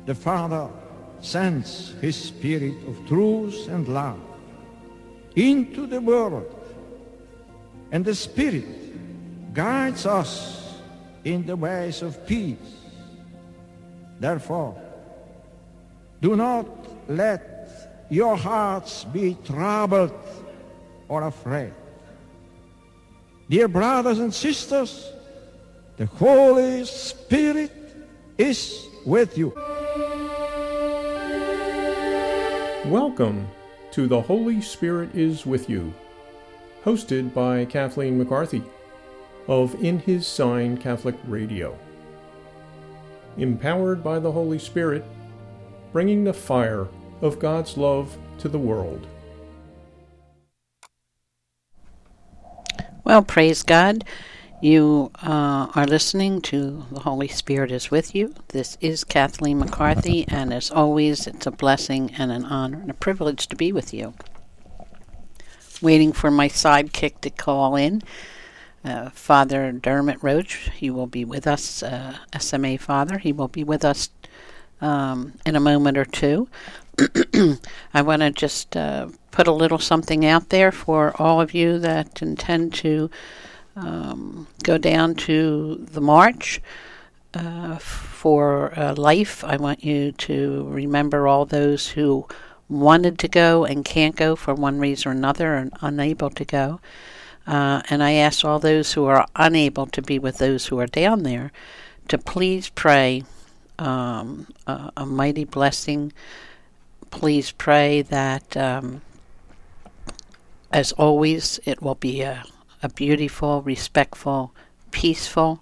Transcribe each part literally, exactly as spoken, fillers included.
the Father sends his Spirit of truth and love into the world, and the Spirit guides us in the ways of peace. Therefore, do not let your hearts be troubled or afraid. Dear brothers and sisters, the Holy Spirit is with you. Welcome to The Holy Spirit is With You, hosted by Kathleen McCarthy of In His Sign Catholic Radio. Empowered by the Holy Spirit, bringing the fire of God's love to the world. Well, praise God. You uh, are listening to The Holy Spirit is With You. This is Kathleen McCarthy, and as always, it's a blessing and an honor and a privilege to be with you. Waiting for my sidekick to call in, uh, Father Dermot Roach. He will be with us, uh, S M A Father. He will be with us um, in a moment or two. I want to just uh, put a little something out there for all of you that intend to Um, go down to the march uh, for uh, life. I want you to remember all those who wanted to go and can't go for one reason or another and unable to go. Uh, and I ask all those who are unable to be with those who are down there to please pray um, a, a mighty blessing. Please pray that, um, as always, it will be a a beautiful, respectful, peaceful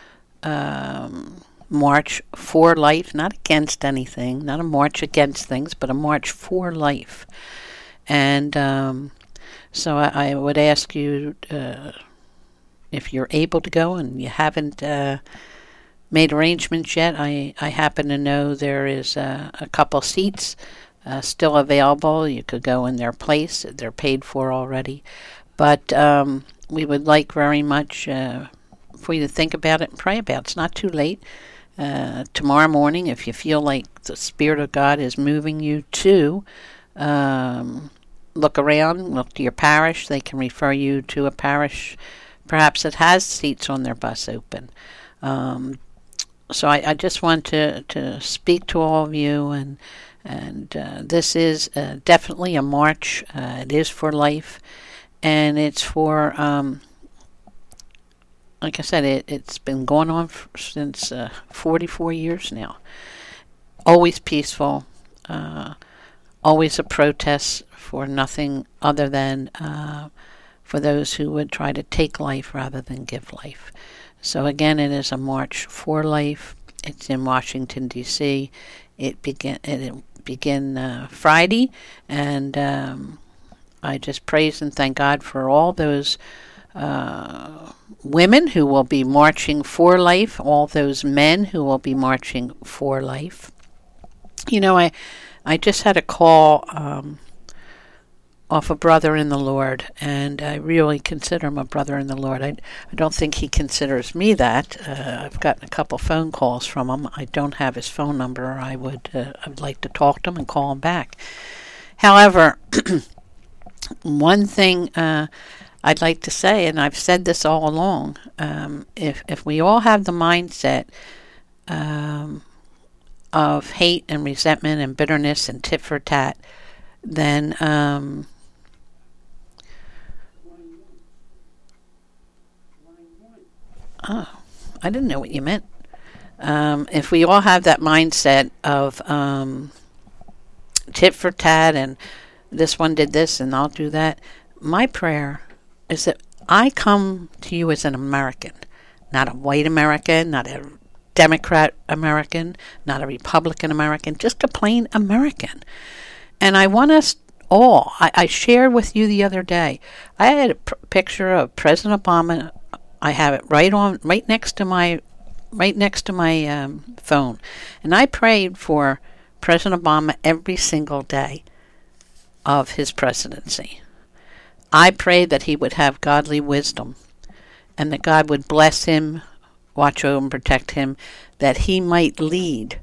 um, march for life, not against anything, not a march against things, but a march for life. And um, so I, I would ask you, uh, if you're able to go and you haven't uh, made arrangements yet, I, I happen to know there is uh, a couple seats uh, still available. You could go in their place. They're paid for already. But um, we would like very much uh, for you to think about it and pray about it. It's not too late. Uh, tomorrow morning, if you feel like the Spirit of God is moving you to um, look around, look to your parish. They can refer you to a parish perhaps that has seats on their bus open. Um, so I, I just want to, to speak to all of you, and and uh, this is uh, definitely a march. Uh, it is for life. And it's for, um, like I said, it, it's been going on for, since uh, forty-four years now. Always peaceful, uh, always a protest for nothing other than uh, for those who would try to take life rather than give life. So again, it is a march for life. It's in Washington, D C It begin it begin uh, Friday, and um, I just praise and thank God for all those uh, women who will be marching for life, all those men who will be marching for life. You know, I I just had a call um, off a brother in the Lord, and I really consider him a brother in the Lord. I, I don't think he considers me that. Uh, I've gotten a couple phone calls from him. I don't have his phone number. I would uh, I'd like to talk to him and call him back. However, one thing uh, I'd like to say, and I've said this all along, um, if if we all have the mindset um, of hate and resentment and bitterness and tit for tat, then um, oh, I didn't know what you meant. Um, if we all have that mindset of um, tit for tat and this one did this and I'll do that, my prayer is that I come to you as an American, not a white American, not a Democrat American, not a Republican American, just a plain American. And I want us all, I, I shared with you the other day, I had a pr- picture of President Obama. I have it right on, right next to my, right next to my um, phone. And I prayed for President Obama every single day of his presidency. I prayed that he would have godly wisdom and that God would bless him, watch over and protect him, that he might lead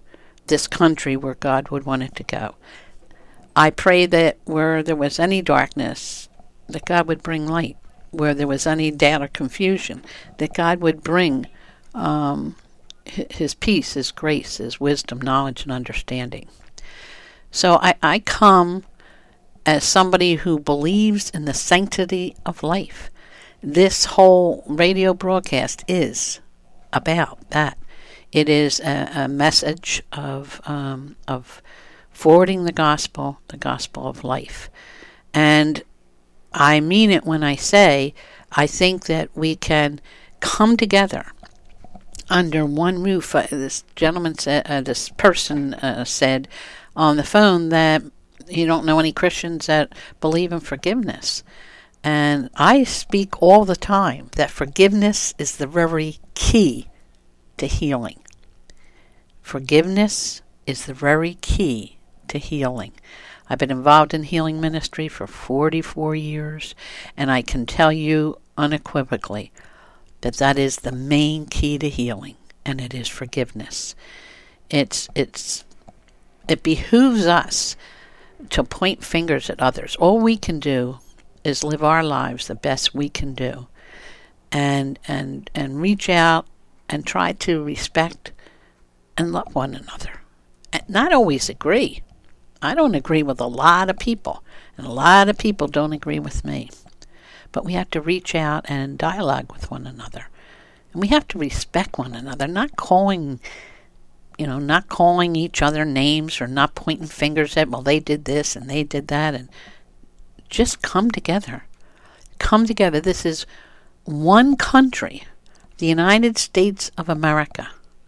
this country where God would want it to go. I pray that where there was any darkness, that God would bring light. Where there was any doubt or confusion, that God would bring um, his peace, his grace, his wisdom, knowledge, and understanding. So I, I come as somebody who believes in the sanctity of life. This whole radio broadcast is about that. It is a, a message of um, of forwarding the gospel, the gospel of life. And I mean it when I say I think that we can come together under one roof. Uh, this gentleman said, uh, this person uh, said on the phone that you don't know any Christians that believe in forgiveness. And I speak all the time that forgiveness is the very key to healing. Forgiveness is the very key to healing. I've been involved in healing ministry for forty-four years, and I can tell you unequivocally that that is the main key to healing, and it is forgiveness. It's it's it behooves us to point fingers at others. All we can do is live our lives the best we can do, and and and reach out and try to respect and love one another. And not always agree. I don't agree with a lot of people, and a lot of people don't agree with me. But we have to reach out and dialogue with one another. And we have to respect one another, not calling, you know, not calling each other names or not pointing fingers at, well, they did this and they did that. And just come together. Come together. This is one country, the United States of America.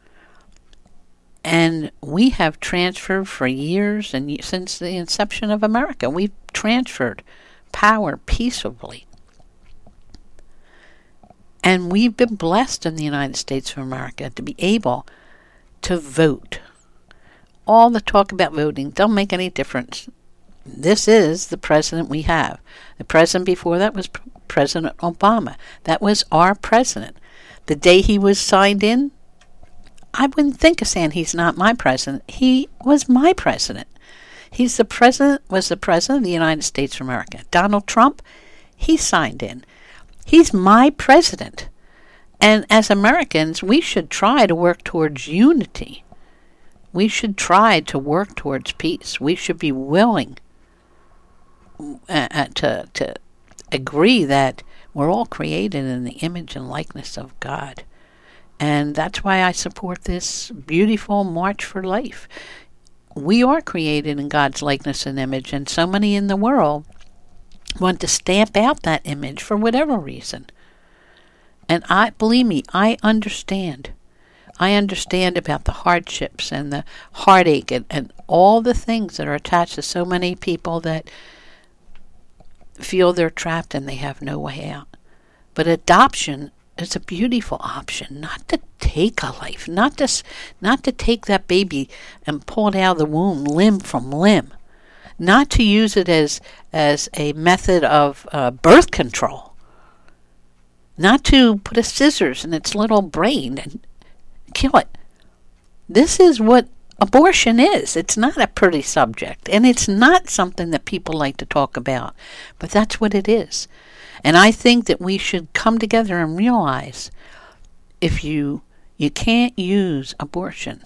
And we have transferred for years, and since the inception of America, we've transferred power peaceably. And we've been blessed in the United States of America to be able to vote. All the talk about voting don't make any difference. This is the president we have. The president before that was President Obama. That was our president. The day he was signed in, I wouldn't think of saying he's not my president. He was my president. He's the president, was the president of the United States of America. Donald Trump, he signed in. He's my president. And as Americans, we should try to work towards unity. We should try to work towards peace. We should be willing uh, to, to agree that we're all created in the image and likeness of God. And that's why I support this beautiful March for Life. We are created in God's likeness and image, and so many in the world want to stamp out that image for whatever reason. And I, believe me, I understand. I understand about the hardships and the heartache and, and all the things that are attached to so many people that feel they're trapped and they have no way out. But adoption is a beautiful option, not to take a life, not to, not to take that baby and pull it out of the womb limb from limb, not to use it as, as a method of uh, birth control, not to put a scissors in its little brain and kill it. This is what abortion is. It's not a pretty subject, and it's not something that people like to talk about, but that's what it is. And I think that we should come together and realize if you you can't use abortion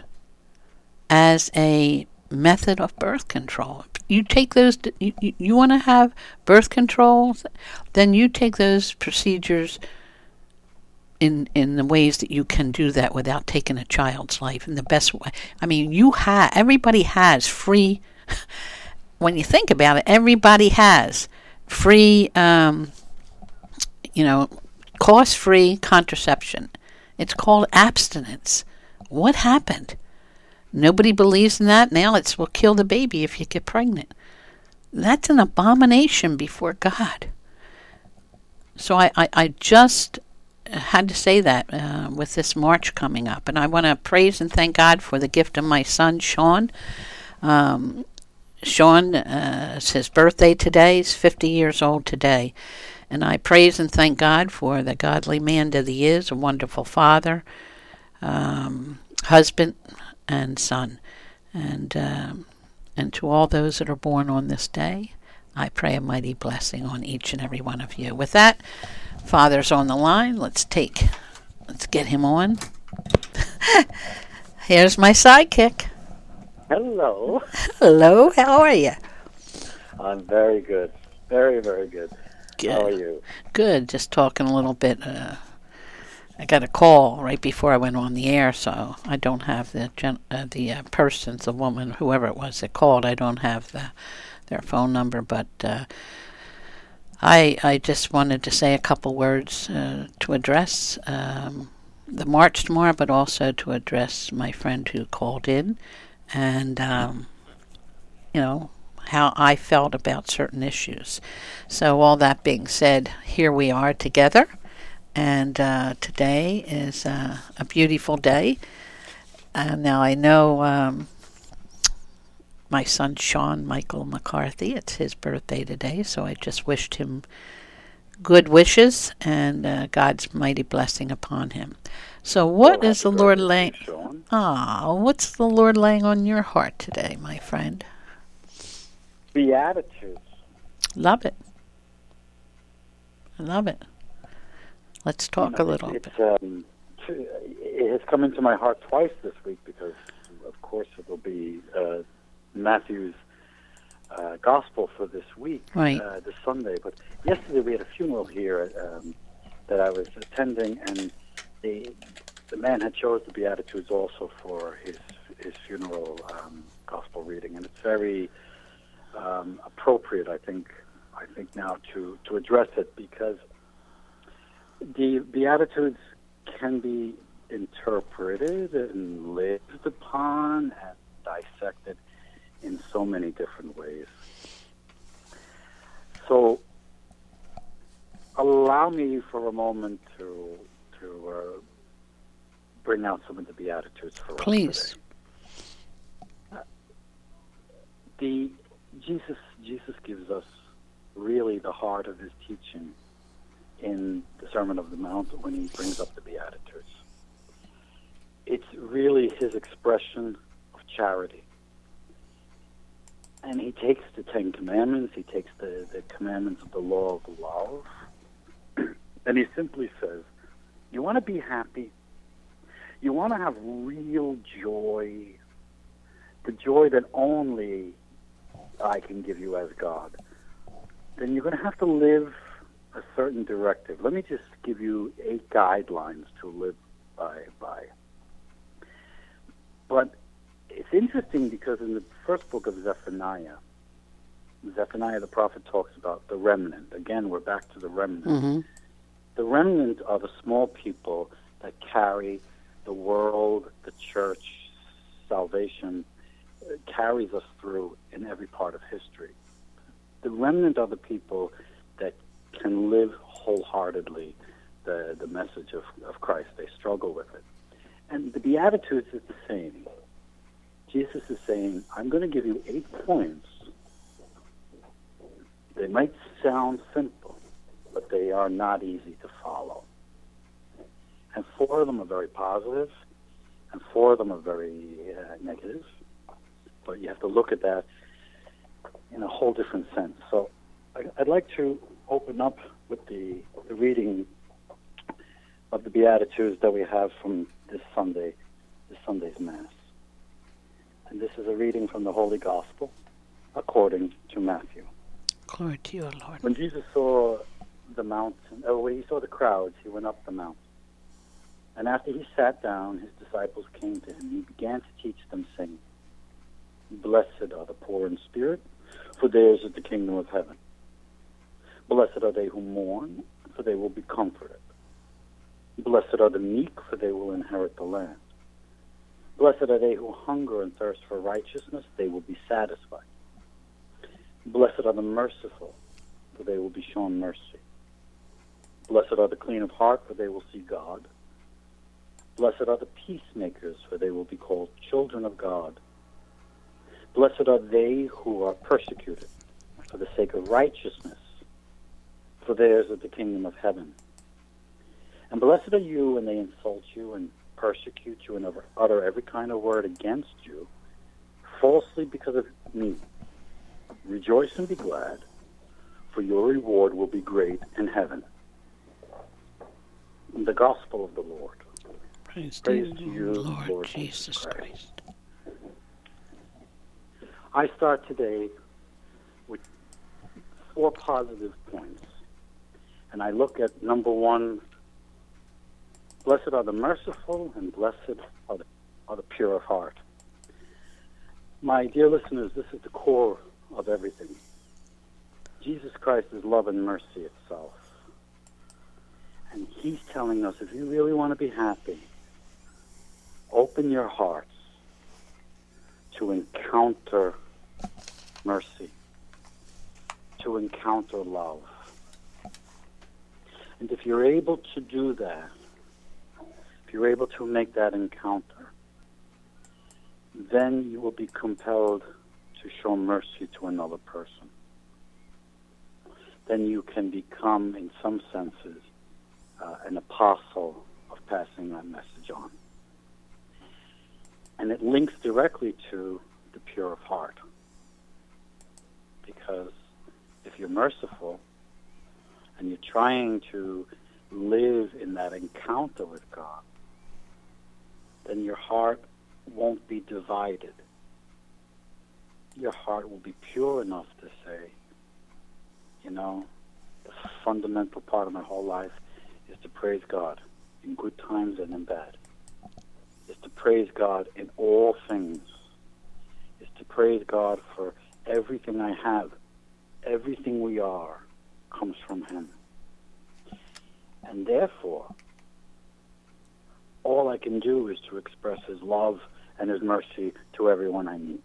as a method of birth control. You take those, you, you want to have birth control, then you take those procedures in in the ways that you can do that without taking a child's life in the best way. I mean, you have, everybody has free, when you think about it, everybody has free, um, you know, cost-free contraception. It's called abstinence. What happened? Nobody believes in that. Now it's, will kill the baby if you get pregnant. That's an abomination before God. So I, I, I just had to say that uh, with this March coming up. And I want to praise and thank God for the gift of my son, Sean. Um, Sean, uh, it's his birthday today. He's fifty years old today. And I praise and thank God for the godly man that he is, a wonderful father, um, husband, and son. And, um, and to all those that are born on this day, I pray a mighty blessing on each and every one of you. With that, Father's on the line. Let's take, let's get him on. Here's my sidekick. Hello. Hello, how are you? I'm very good. Very, very good. Good. How are you? Good. Just talking a little bit. Uh, I got a call right before I went on the air, so I don't have the gen- uh, the uh, persons, the woman, whoever it was that called. I don't have the their phone number, but uh, I I just wanted to say a couple words uh, to address um, the march tomorrow, but also to address my friend who called in, and um, you know, how I felt about certain issues. So all that being said, here we are together, and uh, today is uh, a beautiful day. Uh, now I know um, my son Sean Michael McCarthy, it's his birthday today, so I just wished him good wishes and uh, God's mighty blessing upon him. So what Well, is the happy Lord birthday, laying... Sean. Ah, what's the Lord laying on your heart today, my friend? Beatitudes. Love it. I love it. Let's talk You know, a little it's, bit. Um, it has come into my heart twice this week because, of course, it will be uh, Matthew's uh, gospel for this week, Right. uh, this Sunday. But yesterday we had a funeral here um, that I was attending, and the the man had chose the Beatitudes also for his his funeral um, gospel reading, and it's very um, appropriate, I think. I think now to to address it because the Beatitudes can be interpreted and lived upon and dissected in so many different ways. So allow me for a moment to to uh, bring out some of the Beatitudes for us Please. today. The Jesus Jesus gives us really the heart of his teaching in the Sermon on the Mount when he brings up the Beatitudes. It's really his expression of charity. And he takes the Ten Commandments, he takes the, the commandments of the law of love, and he simply says, you want to be happy? You want to have real joy? The joy that only I can give you as God? Then you're going to have to live a certain directive. Let me just give you eight guidelines to live by. by. But it's interesting because in the first book of Zephaniah, Zephaniah the prophet talks about the remnant. Again, we're back to the remnant. Mm-hmm. The remnant are the small people that carry the world, the church, salvation, uh, carries us through in every part of history. The remnant are the people that can live wholeheartedly the, the message of, of Christ. They struggle with it. And the Beatitudes is the same. Jesus is saying, I'm going to give you eight points. They might sound simple, but they are not easy to follow. And four of them are very positive, and four of them are very uh, negative. But you have to look at that in a whole different sense. So I'd like to open up with the, the reading of the Beatitudes that we have from this Sunday, this Sunday's Mass. And this is a reading from the Holy Gospel according to Matthew. Glory to you, Lord. When Jesus saw the mountain, or when he saw the crowds, he went up the mountain. And after he sat down, his disciples came to him. He began to teach them, saying, Blessed are the poor in spirit, for theirs is the kingdom of heaven. Blessed are they who mourn, for they will be comforted. Blessed are the meek, for they will inherit the land. Blessed are they who hunger and thirst for righteousness, they will be satisfied. Blessed are the merciful, for they will be shown mercy. Blessed are the clean of heart, for they will see God. Blessed are the peacemakers, for they will be called children of God. Blessed are they who are persecuted for the sake of righteousness, for theirs is the kingdom of heaven. And blessed are you when they insult you and persecute you and utter every kind of word against you falsely because of me. Rejoice and be glad, for your reward will be great in heaven. The gospel of the Lord. Praise, Praise to you, you Lord, Lord Jesus Christ. Christ. I start today with four positive points. And I look at number one, blessed are the merciful and blessed are the, are the pure of heart. My dear listeners, this is the core of everything. Jesus Christ is love and mercy itself. And he's telling us, if you really want to be happy, open your hearts to encounter mercy, to encounter love. And if you're able to do that, if you're able to make that encounter, then you will be compelled to show mercy to another person. Then you can become, in some senses, uh, an apostle of passing that message on. And it links directly to the pure of heart. Because if you're merciful and you're trying to live in that encounter with God, then your heart won't be divided. Your heart will be pure enough to say, you know, the fundamental part of my whole life is to praise God in good times and in bad. Is to praise God in all things. Is to praise God for everything I have. Everything we are comes from Him. And therefore, all I can do is to express His love and His mercy to everyone I meet.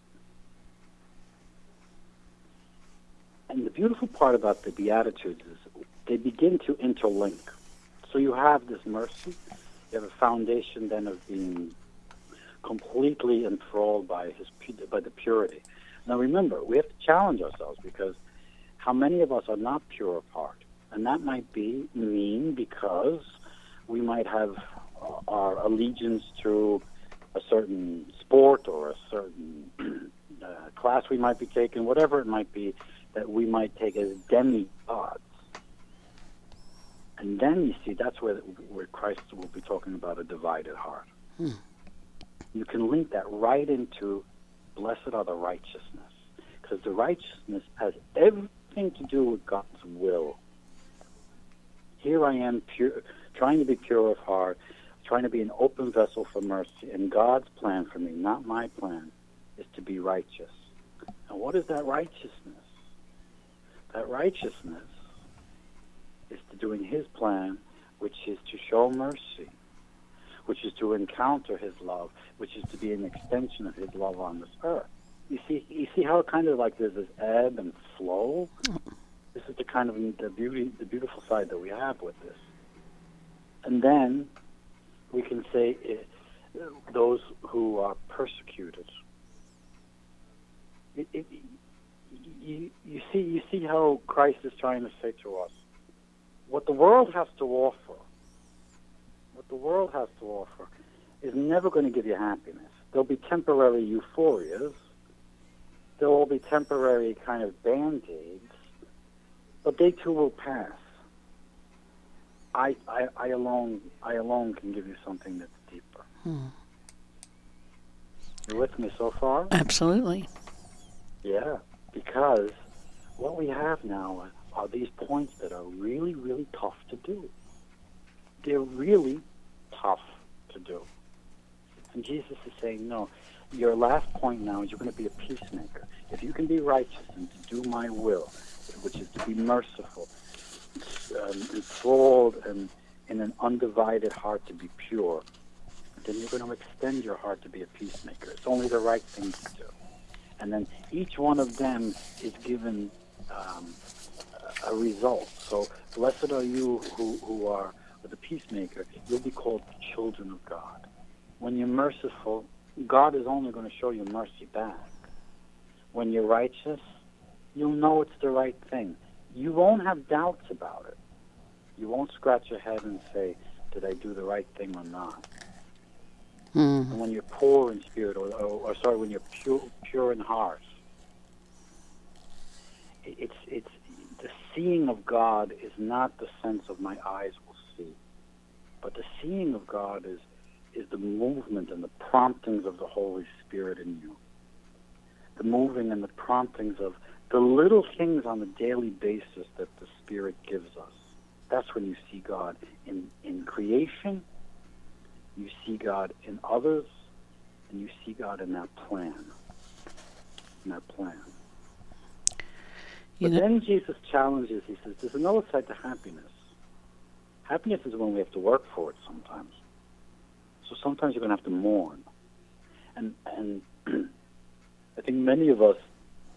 And the beautiful part about the Beatitudes is they begin to interlink. So you have this mercy, you have a foundation then of being completely enthralled by his by the purity. Now remember, we have to challenge ourselves, because how many of us are not pure of heart? And that might be mean because we might have our allegiance to a certain sport or a certain uh, class we might be taking, whatever it might be, that we might take as demigods. And then, you see, that's where, where Christ will be talking about a divided heart. Hmm. You can link that right into blessed are the righteousness, because the righteousness has everything to do with God's will. Here I am, pure, trying to be pure of heart, trying to be an open vessel for mercy, and God's plan for me, not my plan, is to be righteous. And what is that righteousness? That righteousness is to doing His plan, which is to show mercy, which is to encounter His love, which is to be an extension of His love on this earth. You see, you see how kind of like there's this ebb and flow. This is the kind of the beauty, the beautiful side that we have with this. And then we can say it, those who are persecuted. It, it, you, you see, you see how Christ is trying to say to us, what the world has to offer, what the world has to offer is never going to give you happiness. There'll be temporary euphorias. There will be temporary kind of band-aids, but they too will pass. I, I, I alone, I alone can give you something that's deeper. Hmm. You with me so far? Absolutely. Yeah, because what we have now are these points that are really, really tough to do. They're really tough to do. And Jesus is saying, no, your last point now is you're going to be a peacemaker. If you can be righteous and to do my will, which is to be merciful, um, enthralled and in an undivided heart to be pure, then you're going to extend your heart to be a peacemaker. It's only the right thing to do. And then each one of them is given um, a result. So blessed are you who, who are the peacemaker. You'll be called children of God. When you're merciful, God is only going to show you mercy back. When you're righteous, you'll know it's the right thing. You won't have doubts about it. You won't scratch your head and say, did I do the right thing or not? Mm. And when you're poor in spirit, or, or, or sorry, when you're pure, pure in heart, it, it's it's the seeing of God is not the sense of my eyes will see, but the seeing of God is is the movement and the promptings of the Holy Spirit in you. The moving and the promptings of the little things on a daily basis that the Spirit gives us. That's when you see God in, in creation, you see God in others, and you see God in that plan. In that plan. You But know, then Jesus challenges, he says, there's another side to happiness. Happiness is when we have to work for it sometimes. So sometimes you're going to have to mourn. And and I think many of us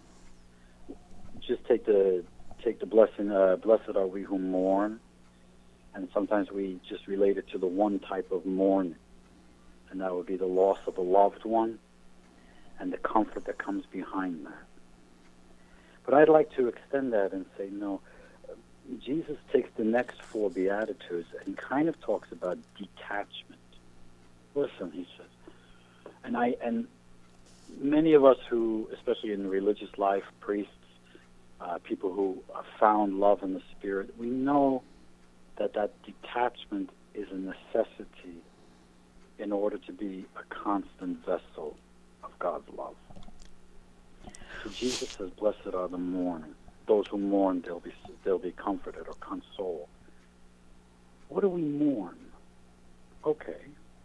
just take the take the blessing, uh, blessed are we who mourn, and sometimes we just relate it to the one type of mourning, and that would be the loss of a loved one and the comfort that comes behind that. But I'd like to extend that and say, no, Jesus takes the next four Beatitudes and kind of talks about detachment. Listen, he says, and I and many of us who, especially in religious life, priests, uh, people who have found love in the Spirit, we know that that detachment is a necessity in order to be a constant vessel of God's love. So Jesus says, "Blessed are the mourning; those who mourn, they'll be they'll be comforted or consoled." What do we mourn? Okay.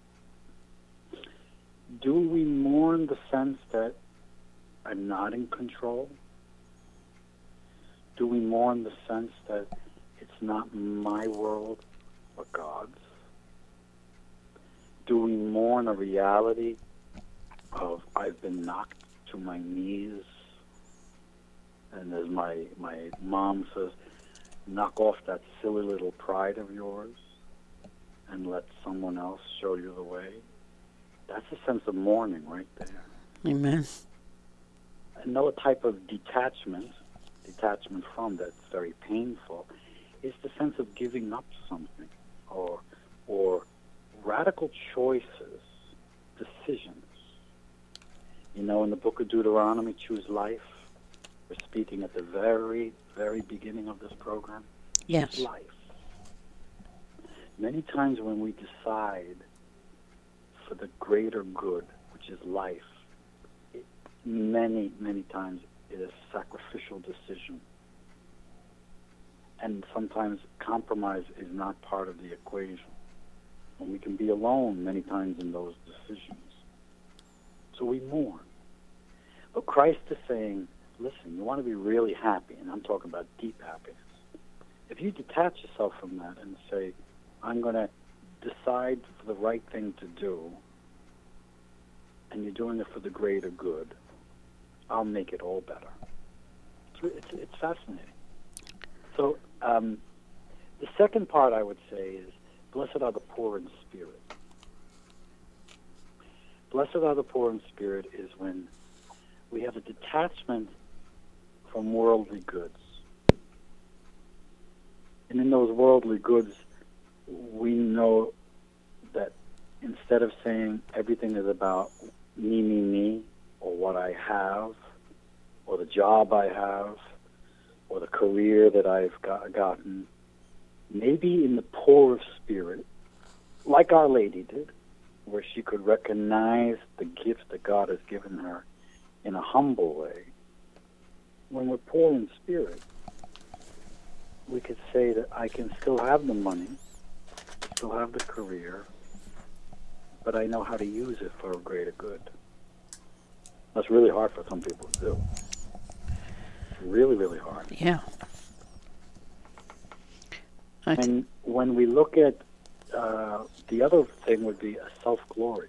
Do we mourn the sense that I'm not in control? Do we mourn the sense that it's not my world, but God's? Do we mourn a reality of I've been knocked to my knees? And as my, my mom says, knock off that silly little pride of yours and let someone else show you the way. That's a sense of mourning right there. Amen. Another type of detachment, detachment from that's very painful, is the sense of giving up something or or radical choices, decisions. You know, in the book of Deuteronomy, choose life. We're speaking at the very, very beginning of this program. Yes. Choose life. Many times when we decide for the greater good, which is life, it, many, many times it is a sacrificial decision. And sometimes compromise is not part of the equation. And we can be alone many times in those decisions. So we mourn. But Christ is saying, listen, you want to be really happy, and I'm talking about deep happiness. If you detach yourself from that and say, I'm going to decide for the right thing to do, and you're doing it for the greater good, I'll make it all better. It's, it's, it's fascinating. So um, the second part I would say is, blessed are the poor in spirit. Blessed are the poor in spirit is when we have a detachment from worldly goods. And in those worldly goods, we know that instead of saying everything is about me, me, me, or what I have, or the job I have, or the career that I've got, gotten, maybe in the poor of spirit, like Our Lady did, where she could recognize the gift that God has given her in a humble way. When we're poor in spirit, we could say that I can still have the money, still have the career, but I know how to use it for a greater good. That's really hard for some people to do. Really, really hard. Yeah. I t- And when we look at uh, the other thing would be a self-glory.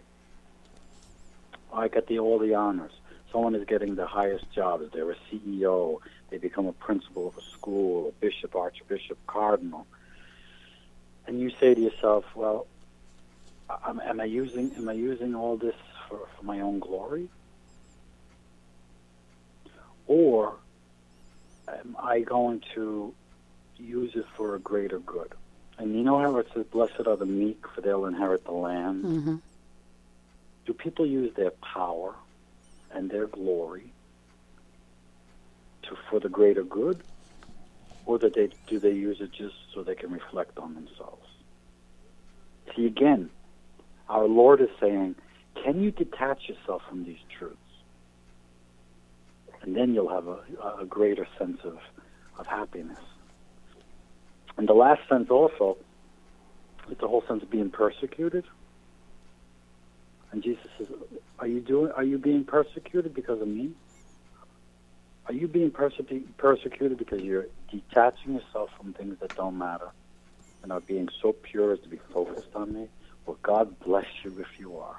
I get the all the honors. Someone is getting the highest jobs. They're a C E O. They become a principal of a school, a bishop, archbishop, cardinal. And you say to yourself, well, am, am I using am I using all this for, for my own glory? Or am I going to use it for a greater good? And you know how it says, blessed are the meek, for they'll inherit the land? mm-hmm. do people use their power and their glory to for the greater good, or that they do they use it just so they can reflect on themselves? See, again, our Lord is saying, can you detach yourself from these truths? And then you'll have a, a greater sense of, of happiness. And the last sense also is the whole sense of being persecuted. And Jesus says, are you doing? Are you being persecuted because of me? Are you being perse- persecuted because you're detaching yourself from things that don't matter and are being so pure as to be focused on me? Well, God bless you if you are.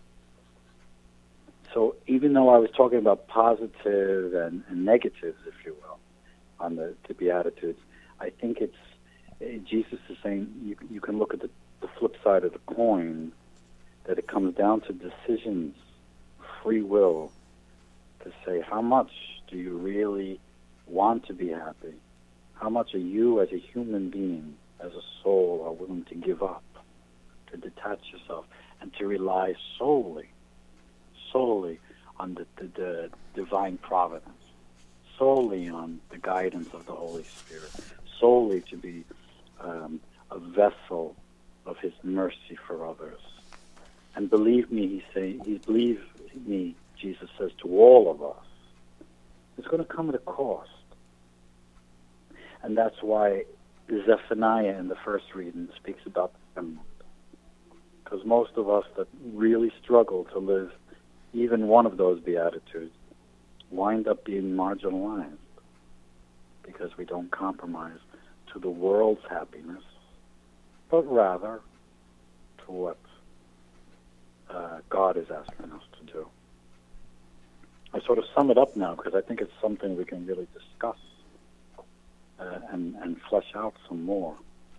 So even though I was talking about positive and, and negatives, if you will, on the, the Beatitudes, I think it's Jesus is saying you, you can look at the, the flip side of the coin, that it comes down to decisions, free will, to say how much do you really want to be happy? How much are you as a human being, as a soul, are willing to give up, to detach yourself, and to rely solely, solely on the, the, the divine providence, solely on the guidance of the Holy Spirit, solely to be um, a vessel of His mercy for others. And believe me, he say, he believe me, Jesus says to all of us, it's going to come at a cost. And that's why Zephaniah in the first reading speaks about the remnant. Because most of us that really struggle to live even one of those Beatitudes wind up being marginalized because we don't compromise to the world's happiness, but rather to what uh, God is asking us to do. I sort of sum it up now because I think it's something we can really discuss uh, and, and flesh out some more.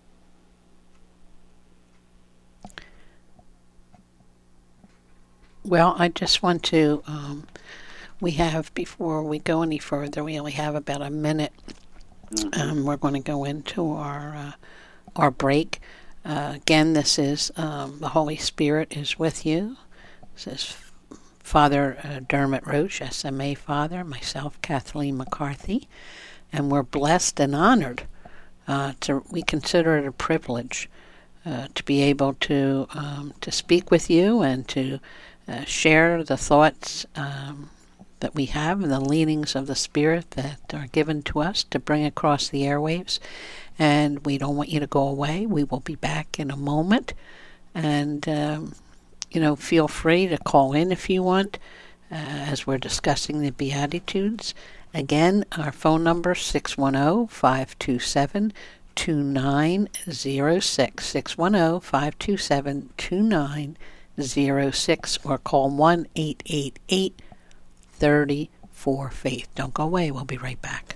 Well, I just want to, um, we have, before we go any further, we only have about a minute. Mm-hmm. Um, we're going to go into our, uh, our break. Uh, again, this is um, the Holy Spirit is with you. This is Father uh, Dermot Roche, S M A Father, myself, Kathleen McCarthy, and we're blessed and honored. Uh, to we consider it a privilege uh, to be able to um, to speak with you and to uh, share the thoughts um, that we have and the leanings of the Spirit that are given to us to bring across the airwaves. And we don't want you to go away. We will be back in a moment. And, um, you know, feel free to call in if you want uh, as we're discussing the Beatitudes. Again, our phone number, six one zero, five two seven, two nine zero six, six one zero, five two seven, two nine zero six, or call one eight eight eight, three four, faith. Don't go away. We'll be right back.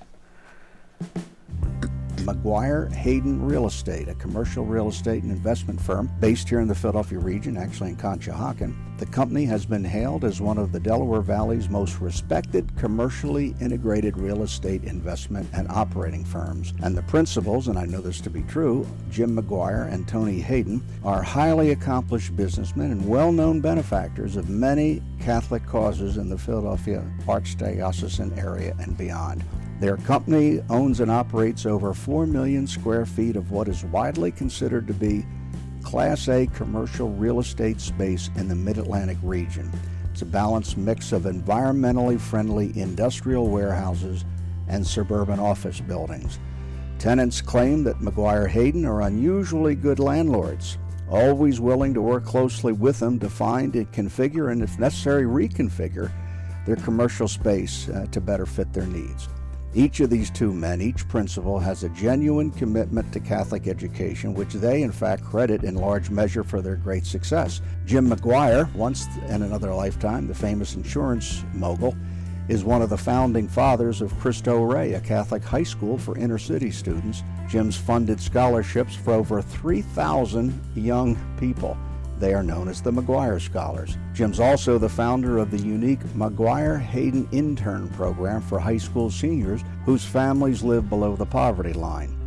McGuire Hayden Real Estate, a commercial real estate and investment firm based here in the Philadelphia region, actually in Conshohocken. The company has been hailed as one of the Delaware Valley's most respected commercially integrated real estate investment and operating firms. And the principals, and I know this to be true, Jim McGuire and Tony Hayden, are highly accomplished businessmen and well-known benefactors of many Catholic causes in the Philadelphia Archdiocesan area and beyond. Their company owns and operates over four million square feet of what is widely considered to be Class A commercial real estate space in the Mid-Atlantic region. It's a balanced mix of environmentally friendly industrial warehouses and suburban office buildings. Tenants claim that McGuire Hayden are unusually good landlords, always willing to work closely with them to find and configure, and if necessary, reconfigure their commercial space uh, to better fit their needs. Each of these two men, each principal, has a genuine commitment to Catholic education, which they, in fact, credit in large measure for their great success. Jim McGuire, once in another lifetime the famous insurance mogul, is one of the founding fathers of Cristo Rey, a Catholic high school for inner-city students. Jim's funded scholarships for over three thousand young people. They are known as the McGuire Scholars. Jim's also the founder of the unique McGuire Hayden Intern Program for high school seniors whose families live below the poverty line.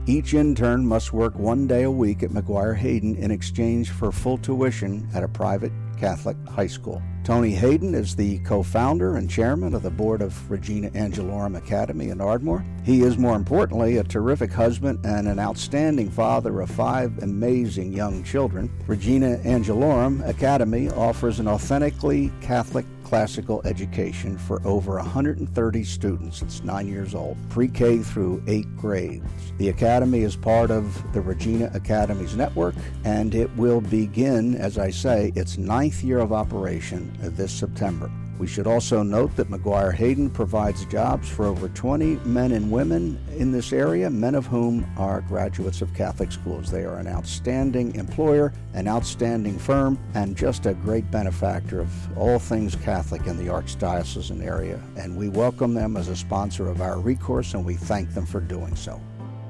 Each intern must work one day a week at McGuire Hayden in exchange for full tuition at a private Catholic high school. Tony Hayden is the co-founder and chairman of the board of Regina Angelorum Academy in Ardmore. He is, more importantly, a terrific husband and an outstanding father of five amazing young children. Regina Angelorum Academy offers an authentically Catholic classical education for over one hundred thirty students. It's nine years old, pre-K through eight grades. The Academy is part of the Regina Academies Network, and it will begin, as I say, its ninth year of operation this September. We should also note that McGuire Hayden provides jobs for over twenty men and women in this area, many of whom are graduates of Catholic schools. They are an outstanding employer, an outstanding firm, and just a great benefactor of all things Catholic in the Archdiocesan area. And we welcome them as a sponsor of our recourse, and we thank them for doing so.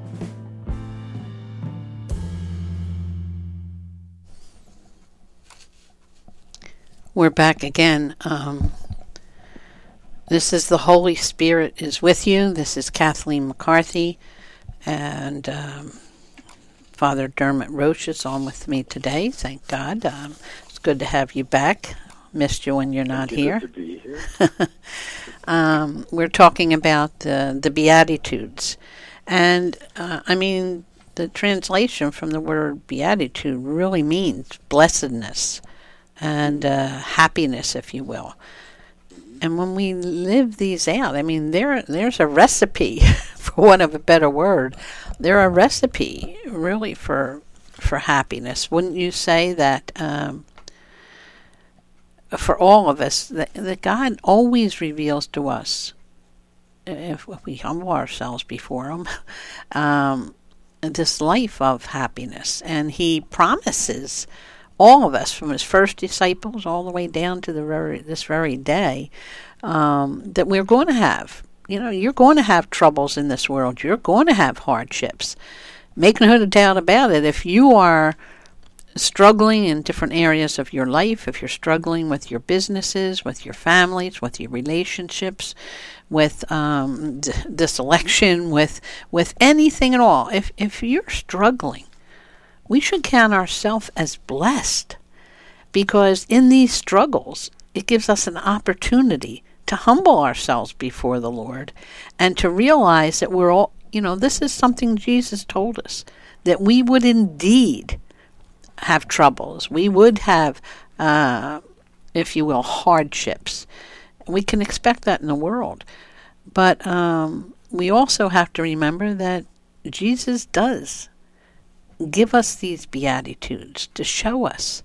We're back again. Um, this is the Holy Spirit is with you. This is Kathleen McCarthy, and um, Father Dermot Roche is on with me today. Thank God. Um, it's good to have you back. Missed you when you're not Thank here. Good to be here. um, we're talking about the, the Beatitudes. And, uh, I mean, the translation from the word beatitude really means blessedness and uh, happiness, if you will. And when we live these out, I mean, there there's a recipe, for want of a better word. They're a recipe, really, for for happiness. Wouldn't you say that um, for all of us, that, that God always reveals to us, if we humble ourselves before Him, um, this life of happiness. And He promises all of us, from His first disciples all the way down to the very this very day, um, that we're going to have. You know, you're going to have troubles in this world. You're going to have hardships. Make no doubt about it. If you are struggling in different areas of your life, if you're struggling with your businesses, with your families, with your relationships, with um, d- this election, with with anything at all, if if you're struggling, we should count ourselves as blessed, because in these struggles, it gives us an opportunity to humble ourselves before the Lord and to realize that we're all, you know, this is something Jesus told us, that we would indeed have troubles. We would have, uh, if you will, hardships. We can expect that in the world. But um, we also have to remember that Jesus does give us these Beatitudes to show us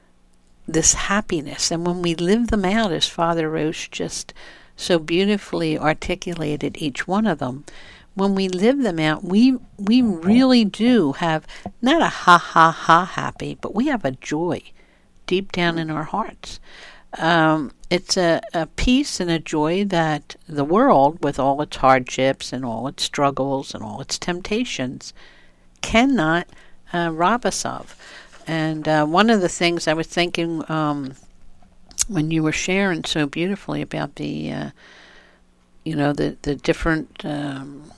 this happiness. And when we live them out, as Father Roche just so beautifully articulated each one of them, when we live them out, we we really do have not a ha-ha-ha happy, but we have a joy deep down in our hearts. Um, it's a, a peace and a joy that the world, with all its hardships and all its struggles and all its temptations, cannot uh, rob us of. And uh, one of the things I was thinking um, when you were sharing so beautifully about the, uh, you know, the, the different um,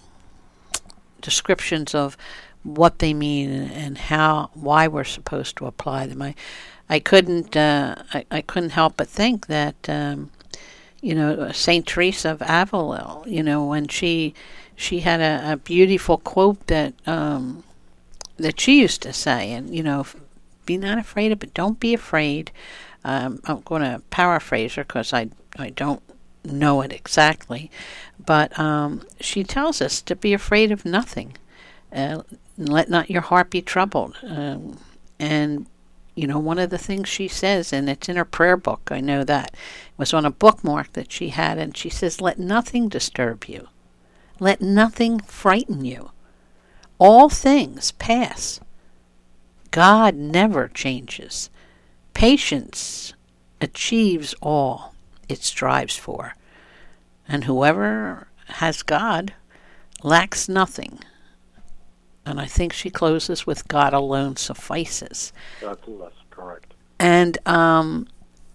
descriptions of what they mean and how, why we're supposed to apply them. I, I couldn't, uh, I, I couldn't help but think that, um, you know, Saint Teresa of Avila, you know, when she, she had a, a beautiful quote that, um, that she used to say, and, you know, be not afraid of it. Don't be afraid. Um, I'm going to paraphrase her because I, I don't know it exactly. But um, she tells us to be afraid of nothing. Uh, let not your heart be troubled. Um, and, you know, one of the things she says, and it's in her prayer book, I know that, it was on a bookmark that she had, and she says, let nothing disturb you. Let nothing frighten you. All things pass. God never changes. Patience achieves all it strives for. And whoever has God lacks nothing. And I think she closes with God alone suffices. That's less correct. And um,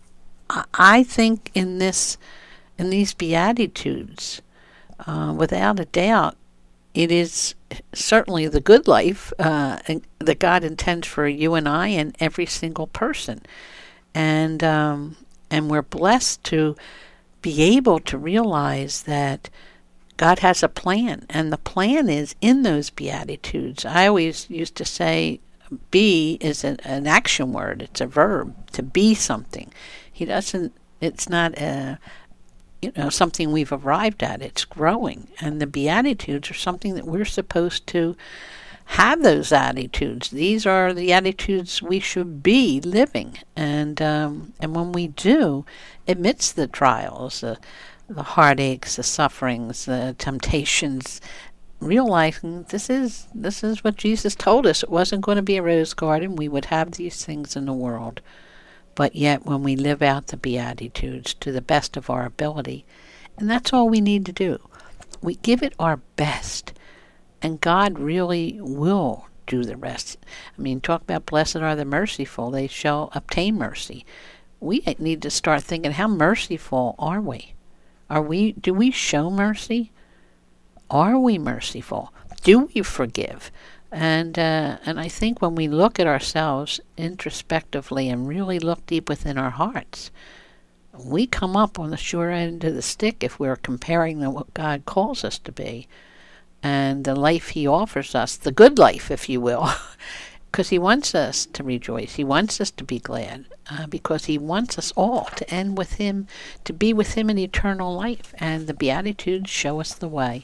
I think in this, in these Beatitudes, uh, without a doubt, it is certainly the good life uh, that God intends for you and I and every single person. And um, and we're blessed to be able to realize that God has a plan, and the plan is in those Beatitudes. I always used to say be is an, an action word. It's a verb, to be something. He doesn't, it's not a, you know, something we've arrived at. It's growing. And the Beatitudes are something that we're supposed to have those attitudes. These are the attitudes we should be living. And um, and when we do, amidst the trials, uh, the heartaches, the sufferings, the temptations, realizing this is this is what Jesus told us. It wasn't going to be a rose garden. We would have these things in the world. But yet when we live out the Beatitudes to the best of our ability, and that's all we need to do, we give it our best, and God really will do the rest. I mean, talk about blessed are the merciful, they shall obtain mercy. We need to start thinking, how merciful are we? Are we? Do we show mercy? Are we merciful? Do we forgive? And uh, and I think when we look at ourselves introspectively and really look deep within our hearts, we come up on the sure end of the stick if we're comparing to what God calls us to be and the life He offers us, the good life, if you will, because He wants us to rejoice. He wants us to be glad uh, because He wants us all to end with Him, to be with Him in eternal life. And the Beatitudes show us the way.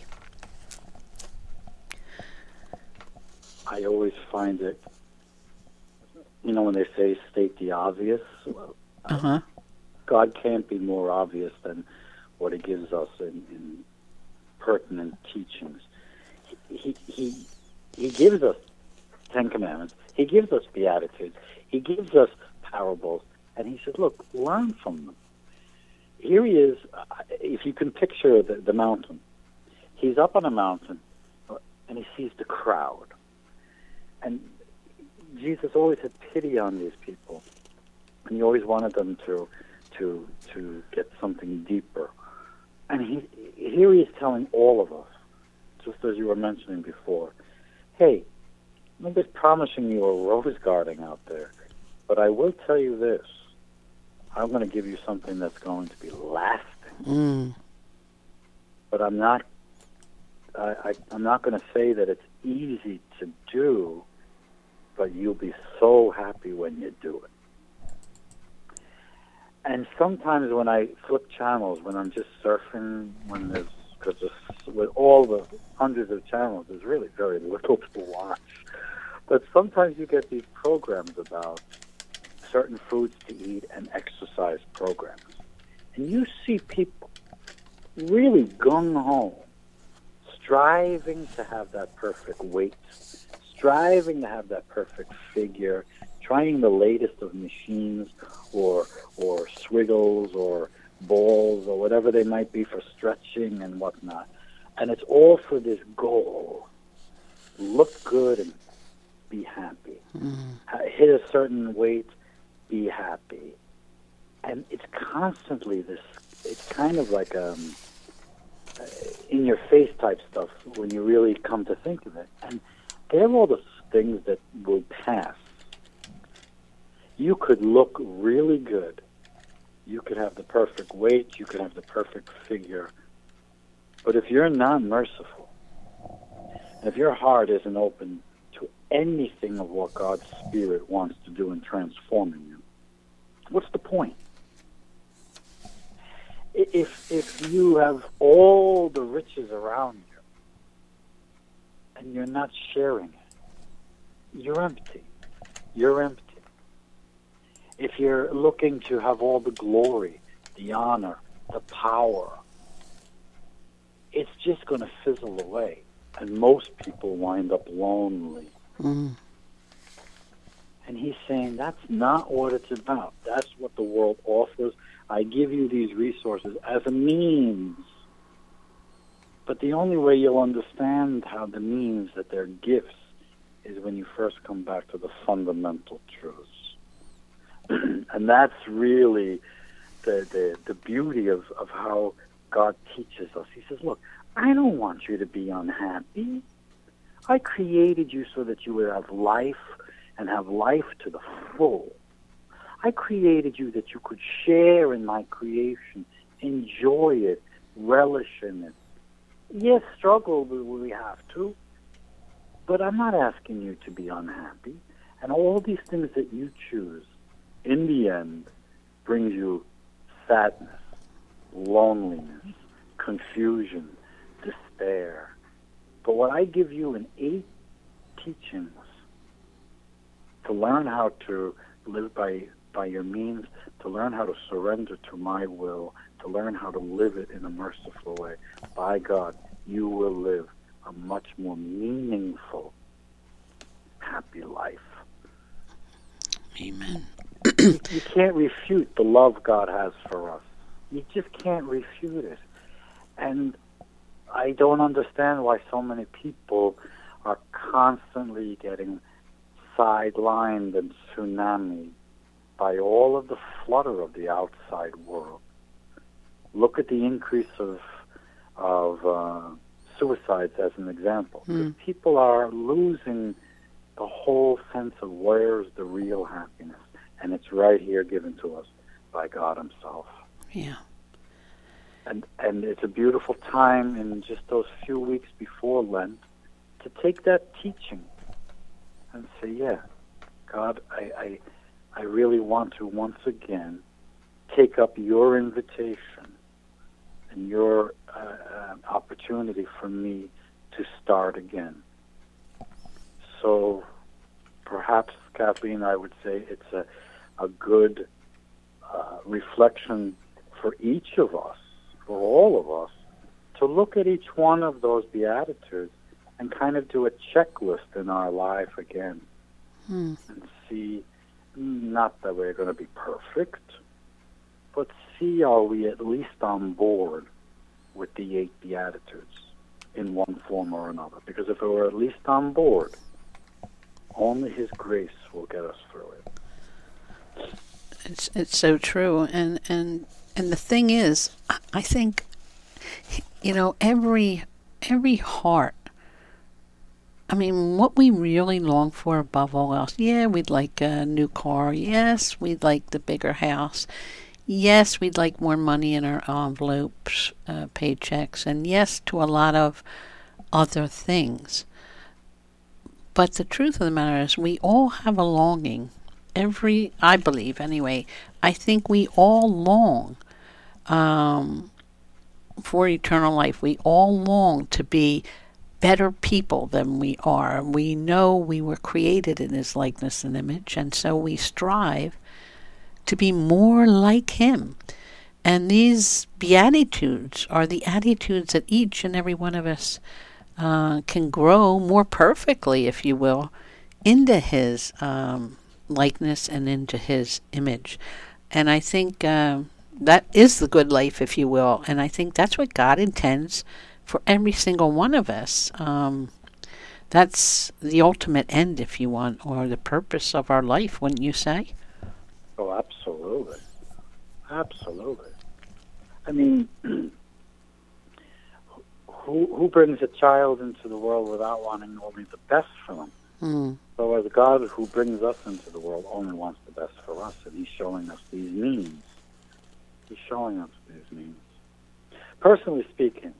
I always find it, you know, when they say state the obvious, well, Uh-huh. God can't be more obvious than what He gives us in, in pertinent teachings. He, he, he gives us Ten Commandments. He gives us Beatitudes. He gives us parables. And He says, look, learn from them. Here He is, if you can picture the, the mountain. He's up on a mountain, and He sees the crowd. And Jesus always had pity on these people, and He always wanted them to to to get something deeper. And he here He is telling all of us, just as you were mentioning before, hey, nobody's promising you a rose garden out there, but I will tell you this: I'm going to give you something that's going to be lasting. Mm. But I'm not. I, I, I'm not going to say that it's easy to do. But you'll be so happy when you do it. And sometimes when I flip channels, when I'm just surfing, when there's, because with all the hundreds of channels, there's really very little to watch. But sometimes you get these programs about certain foods to eat and exercise programs. And you see people really gung-ho, striving to have that perfect weight, striving to have that perfect figure, trying the latest of machines or or swiggles or balls or whatever they might be for stretching and whatnot. And it's all for this goal. Look good and be happy. Mm. Hit a certain weight, be happy. And it's constantly this, it's kind of like um, in-your-face type stuff when you really come to think of it. And they're all the things that will pass. You could look really good. You could have the perfect weight. You could have the perfect figure. But if you're not merciful, and if your heart isn't open to anything of what God's Spirit wants to do in transforming you, what's the point? If, if you have all the riches around you, and you're not sharing it, you're empty. You're empty. If you're looking to have all the glory, the honor, the power, it's just going to fizzle away. And most people wind up lonely. Mm. And He's saying that's not what it's about. That's what the world offers. I give you these resources as a means. But the only way you'll understand how the means that they're gifts is when you first come back to the fundamental truths. And that's really the, the, the beauty of, of how God teaches us. He says, look, I don't want you to be unhappy. I created you so that you would have life and have life to the full. I created you that you could share in my creation, enjoy it, relish in it. Yes, struggle we have to, but I'm not asking you to be unhappy. And all these things that you choose, in the end, brings you sadness, loneliness, confusion, despair. But what I give you in eight teachings to learn how to live by, by your means, to learn how to surrender to my will, to learn how to live it in a merciful way, by God, you will live a much more meaningful, happy life. Amen. you, you can't refute the love God has for us. You just can't refute it. And I don't understand why so many people are constantly getting sidelined and tsunami by all of the flutter of the outside world. Look at the increase of of uh, suicides as an example. Mm. People are losing the whole sense of where's the real happiness, and it's right here given to us by God Himself. Yeah. And and it's a beautiful time in just those few weeks before Lent to take that teaching and say, yeah, God, I, I, I really want to once again take up your invitation and your uh, uh, opportunity for me to start again. So perhaps, Kathleen, I would say it's a, a good uh, reflection for each of us, for all of us, to look at each one of those Beatitudes and kind of do a checklist in our life again. Hmm. And see, not that we're going to be perfect, but see, are we at least on board with the eight Beatitudes in one form or another? Because if we're at least on board, only His grace will get us through it. It's it's so true, and and and the thing is, I think, you know, every every heart. I mean, what we really long for above all else, yeah, we'd like a new car. Yes, we'd like the bigger house. Yes, we'd like more money in our envelopes, uh, paychecks, and yes, to a lot of other things. But the truth of the matter is we all have a longing. Every, I believe anyway, I think we all long um, for eternal life. We all long to be better people than we are. We know we were created in His likeness and image, and so we strive to be more like Him. And these Beatitudes are the attitudes that each and every one of us uh, can grow more perfectly, if you will, into His um, likeness and into His image. And I think uh, that is the good life, if you will. And I think that's what God intends for every single one of us. Um, that's the ultimate end, if you want, or the purpose of our life, wouldn't you say? Oh, absolutely. Absolutely. I mean, who who brings a child into the world without wanting only the best for them? Mm. So as God who brings us into the world only wants the best for us, and He's showing us these means. He's showing us these means. Personally speaking,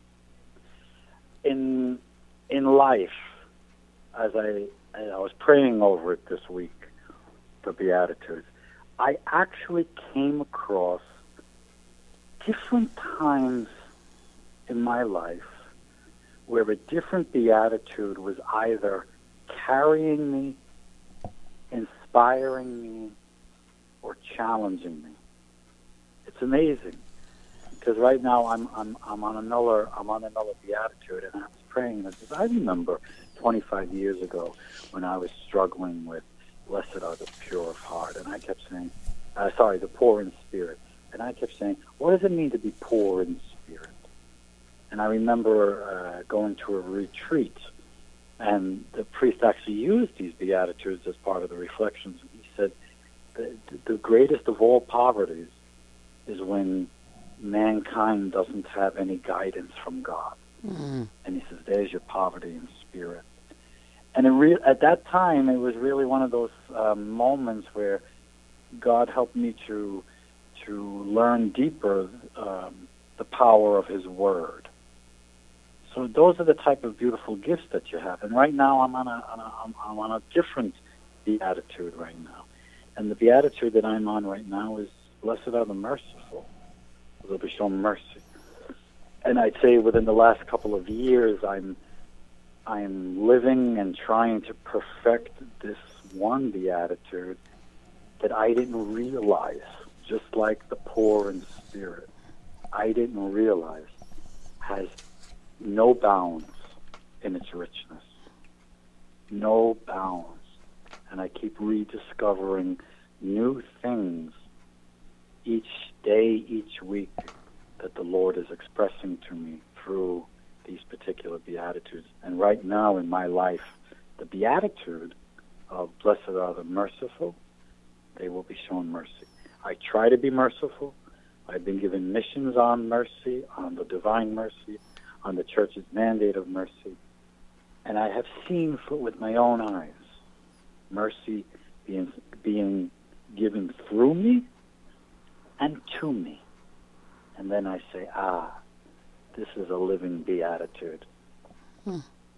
in in life, as I, as I was praying over it this week, the Beatitudes, I actually came across different times in my life where a different Beatitude was either carrying me, inspiring me, or challenging me. It's amazing, because right now I'm I'm I'm on another I'm on another Beatitude, and I was praying this. I remember twenty-five years ago when I was struggling with blessed are the pure of heart, and I kept saying, uh, sorry, the poor in spirit, and I kept saying, what does it mean to be poor in spirit? And I remember uh, going to a retreat, and the priest actually used these Beatitudes as part of the reflections. And he said, the, the greatest of all poverties is when mankind doesn't have any guidance from God. Mm. And he says, there's your poverty in spirit. And it re- at that time, it was really one of those um, moments where God helped me to to learn deeper um, the power of his word. So those are the type of beautiful gifts that you have. And right now, I'm on a, on a I'm, I'm on a different beatitude right now. And the beatitude that I'm on right now is, blessed are the merciful, they'll be shown mercy. And I'd say within the last couple of years, I'm I'm living and trying to perfect this one beatitude that I didn't realize, just like the poor in spirit, I didn't realize has no bounds in its richness. No bounds. And I keep rediscovering new things each day, each week, that the Lord is expressing to me through these particular beatitudes. And right now in my life, the beatitude of blessed are the merciful, they will be shown mercy. I try to be merciful. I've been given missions on mercy, on the divine mercy, on the church's mandate of mercy. And I have seen for, with my own eyes mercy being, being given through me and to me. And then I say, ah, this is a living beatitude. Hmm.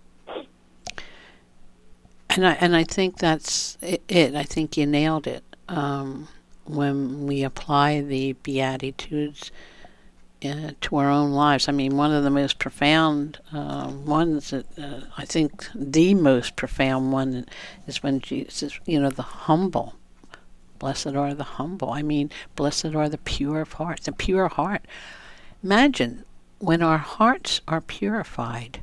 And I and I think that's it. I think you nailed it. Um, when we apply the Beatitudes uh, to our own lives, I mean, one of the most profound uh, ones, that, uh, I think the most profound one is when Jesus, you know, the humble. Blessed are the humble. I mean, blessed are the pure of heart. The pure heart. Imagine when our hearts are purified,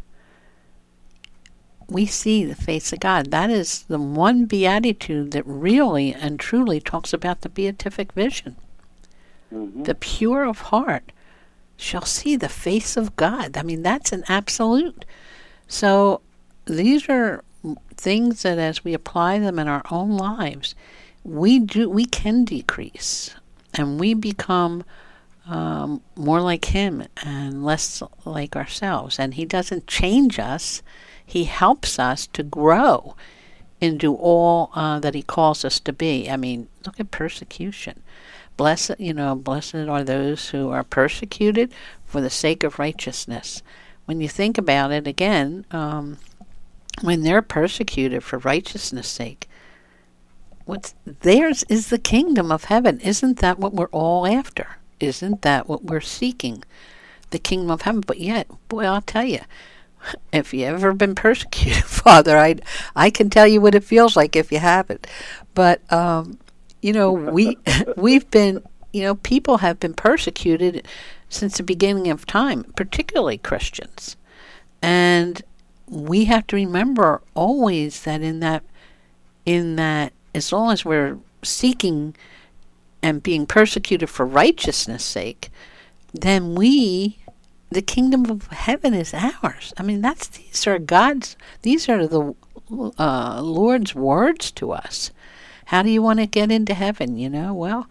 we see the face of God. That is the one beatitude that really and truly talks about the beatific vision. Mm-hmm. The pure of heart shall see the face of God. I mean, that's an absolute. So these are things that as we apply them in our own lives, we do we can decrease and we become um, more like him and less like ourselves. And he doesn't change us. He helps us to grow into all uh, that he calls us to be. I mean, look at persecution. Blessed, you know, blessed are those who are persecuted for the sake of righteousness. When you think about it again, um, when they're persecuted for righteousness' sake, what's theirs is the kingdom of heaven. Isn't that what we're all after? Isn't that what we're seeking? The kingdom of heaven. But yet, boy, I'll tell you, if you ever been persecuted, Father, I I can tell you what it feels like if you haven't. But um, you know, we we've been, you know, people have been persecuted since the beginning of time, particularly Christians, and we have to remember always that in that in that as long as we're seeking and being persecuted for righteousness' sake, then we, the kingdom of heaven is ours. I mean, that's these are God's, these are the uh, Lord's words to us. How do you want to get into heaven, you know? Well,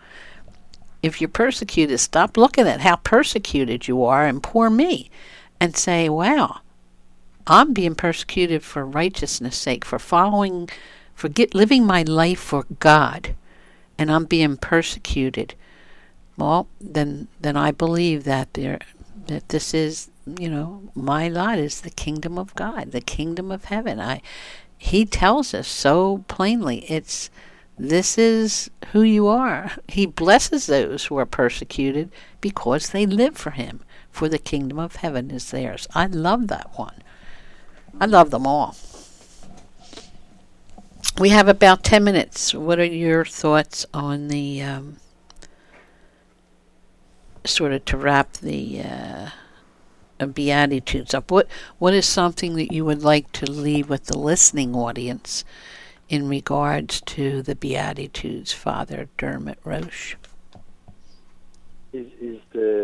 if you're persecuted, stop looking at how persecuted you are and poor me and say, wow, I'm being persecuted for righteousness' sake, for following, for get, living my life for God, and I'm being persecuted. Well, then, then I believe that there, that this is, you know, my lot is the kingdom of God, the kingdom of heaven. I, he tells us so plainly. It's this is who you are. He blesses those who are persecuted because they live for him. For the kingdom of heaven is theirs. I love that one. I love them all. We have about ten minutes. What are your thoughts on the, um, sort of to wrap the uh, Beatitudes up? What What is something that you would like to leave with the listening audience in regards to the Beatitudes, Father Dermot Roche? Is, is the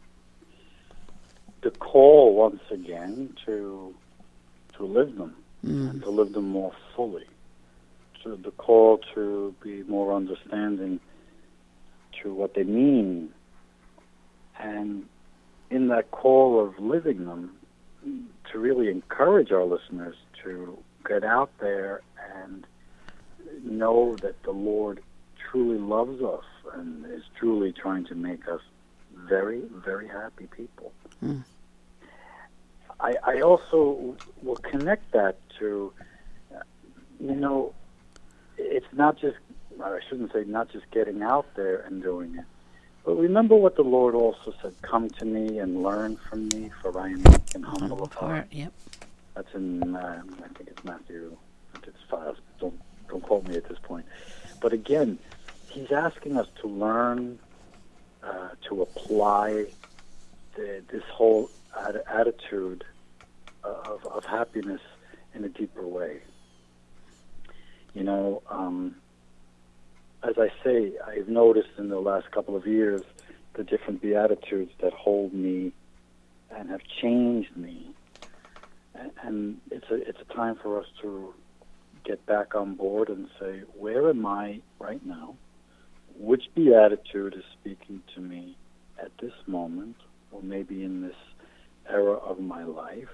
the call once again to to live them mm. and to live them more fully. To the call to be more understanding to what they mean And in that call of living them, to really encourage our listeners to get out there and know that the Lord truly loves us and is truly trying to make us very, very happy people. Mm. I, I also will connect that to, you know, it's not just, I shouldn't say not just getting out there and doing it, but remember what the Lord also said, come to me and learn from me, for I am meek and humble of heart. Yep. That's in, uh, I think it's Matthew, I think it's five, don't, don't quote me at this point. But again, he's asking us to learn, uh, to apply the, this whole ad- attitude of, of happiness in a deeper way. You know, um, as I say, I've noticed in the last couple of years the different Beatitudes that hold me and have changed me. And, and it's a it's a time for us to get back on board and say, where am I right now? Which Beatitude is speaking to me at this moment, or maybe in this era of my life?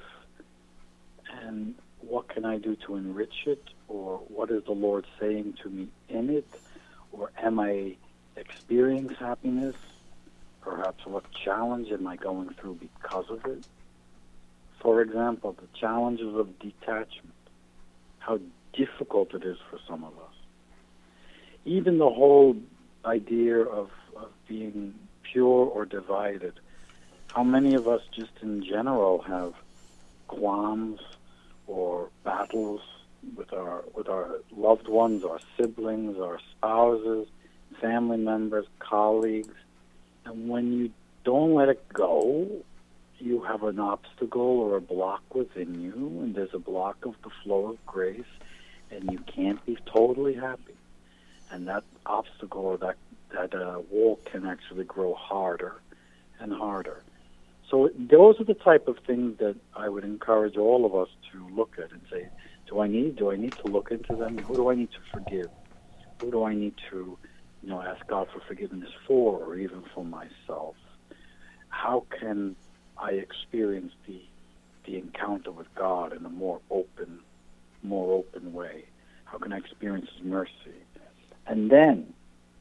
And what can I do to enrich it? Or what is the Lord saying to me in it? Or am I experiencing happiness? Perhaps what challenge am I going through because of it? For example, the challenges of detachment, how difficult it is for some of us. Even the whole idea of, of being pure or divided. How many of us just in general have qualms or battles with our with our loved ones, our siblings, our spouses, family members, colleagues. And when you don't let it go, you have an obstacle or a block within you, and there's a block of the flow of grace, and you can't be totally happy. And that obstacle or that, that uh, wall can actually grow harder and harder. So those are the type of things that I would encourage all of us to look at and say, do I need, do I need to look into them? Who do I need to forgive? Who do I need to, you know, ask God for forgiveness for, or even for myself? How can I experience the the encounter with God in a more open, more open way? How can I experience His mercy? And then,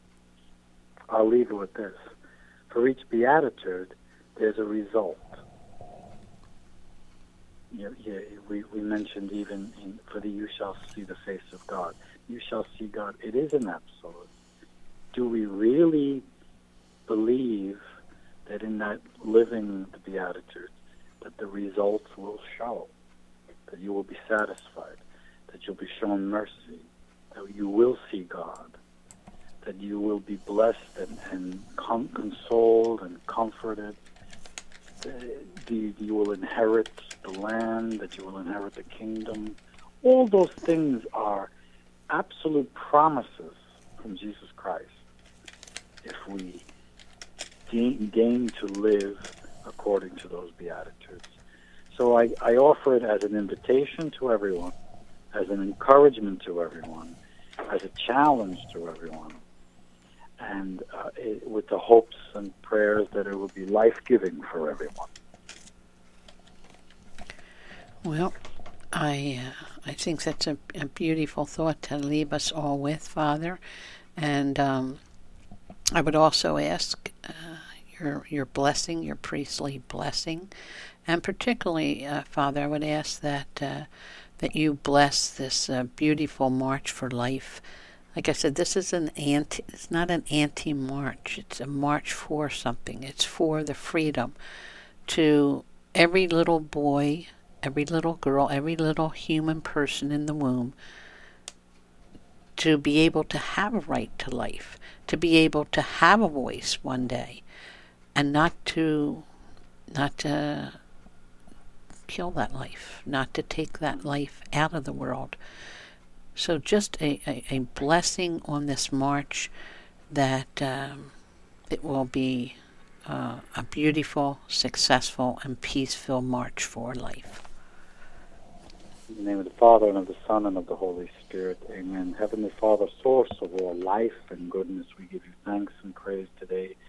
I'll leave it with this. For each beatitude, there's a result. You, you, we, we mentioned even in, for the you shall see the face of God. You shall see God. It is an absolute. Do we really believe that in that living the Beatitudes, that the results will show, that you will be satisfied, that you'll be shown mercy, that you will see God, that you will be blessed and, and con- consoled and comforted, that you will inherit the land, that you will inherit the kingdom. All those things are absolute promises from Jesus Christ if we gain to live according to those Beatitudes. So I, I offer it as an invitation to everyone, as an encouragement to everyone, as a challenge to everyone, and uh, it, with the hopes and prayers that it will be life-giving for everyone. Well, I uh, I think that's a, a beautiful thought to leave us all with, Father. And um, I would also ask uh, your your blessing, your priestly blessing, and particularly, uh, Father, I would ask that uh, that you bless this uh, beautiful March for Life. Like I said, this is an anti. It's not an anti-march. It's a march for something. It's for the freedom to every little boy, every little girl, every little human person in the womb to be able to have a right to life, to be able to have a voice one day, and not to, not to kill that life, not to take that life out of the world. So just a, a, a blessing on this march that um, it will be uh, a beautiful, successful, and peaceful march for life. In the name of the Father, and of the Son, and of the Holy Spirit. Amen. Heavenly Father, source of all life and goodness, we give you thanks and praise today.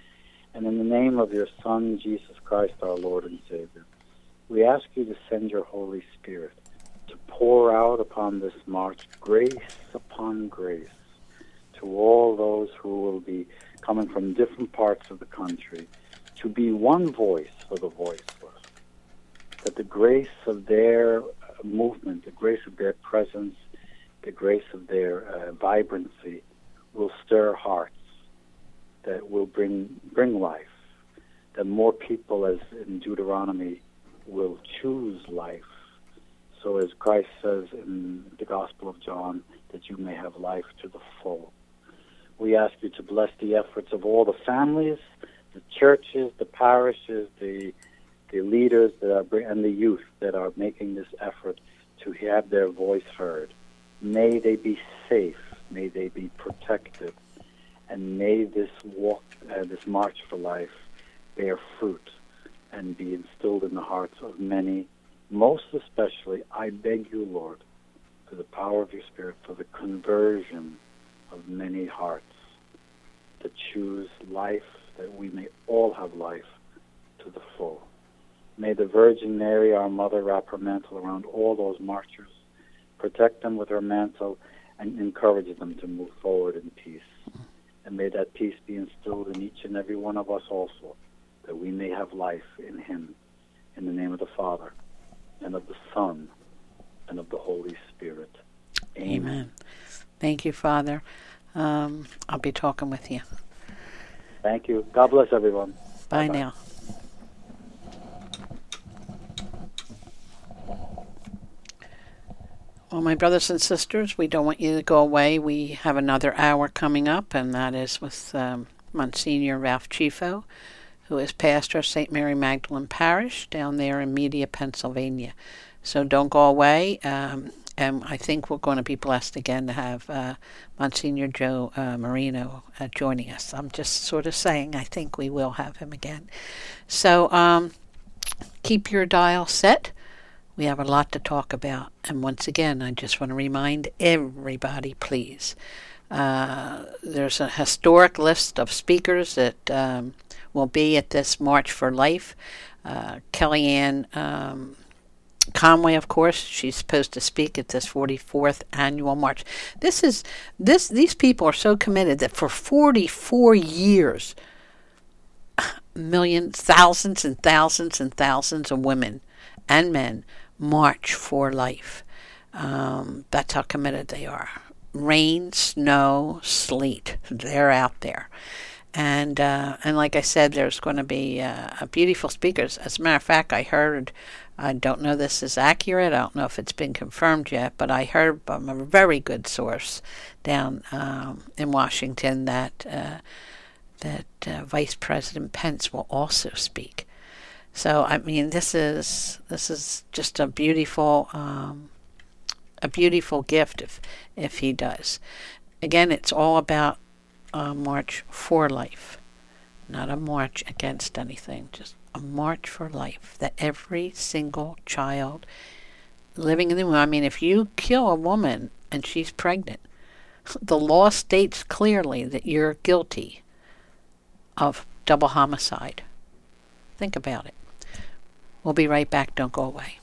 And in the name of your Son, Jesus Christ, our Lord and Savior, we ask you to send your Holy Spirit to pour out upon this march grace upon grace to all those who will be coming from different parts of the country, to be one voice for the voiceless, that the grace of their movement, the grace of their presence, the grace of their uh, vibrancy will stir hearts, that will bring bring life, that more people, as in Deuteronomy, will choose life. So as Christ says in the Gospel of John, that you may have life to the full. We ask you to bless the efforts of all the families, the churches, the parishes, the the leaders that are and the youth that are making this effort to have their voice heard. May they be safe. May they be protected. And may this walk, uh, this march for life, bear fruit and be instilled in the hearts of many. Most especially, I beg you, Lord, for the power of your Spirit, for the conversion of many hearts to choose life, that we may all have life to the full. May the Virgin Mary, our Mother, wrap her mantle around all those marchers, protect them with her mantle, and encourage them to move forward in peace. And may that peace be instilled in each and every one of us also, that we may have life in him. In the name of the Father, and of the Son, and of the Holy Spirit. Amen. Amen. Thank you, Father. Um, I'll be talking with you. Thank you. God bless everyone. Bye, Bye-bye. now. Well, my brothers and sisters, we don't want you to go away. We have another hour coming up, and that is with um, Monsignor Ralph Chifo, who is pastor of Saint Mary Magdalene Parish down there in Media, Pennsylvania. So don't go away. Um, and I think we're going to be blessed again to have uh, Monsignor Joe uh, Marino uh, joining us. I'm just sort of saying I think we will have him again. So um, keep your dial set. We have a lot to talk about. And once again, I just want to remind everybody, please, uh, there's a historic list of speakers that um, will be at this March for Life. Uh, Kellyanne um, Conway, of course, she's supposed to speak at this forty-fourth annual march. This is this; these people are so committed that for forty-four years, millions, thousands and thousands and thousands of women and men march for life. Um, that's how committed they are. Rain, snow, sleet, they're out there. And uh, and like I said, there's going to be uh, beautiful speakers. As a matter of fact, I heard, I don't know this is accurate, I don't know if it's been confirmed yet, but I heard from a very good source down um, in Washington that uh, that uh, Vice President Pence will also speak. So I mean, this is this is just a beautiful um, a beautiful gift if if he does. Again, it's all about a march for life, not a march against anything, just a march for life, that every single child living in the womb, I mean, if you kill a woman and she's pregnant, the law states clearly that you're guilty of double homicide. Think about it. We'll be right back. Don't go away.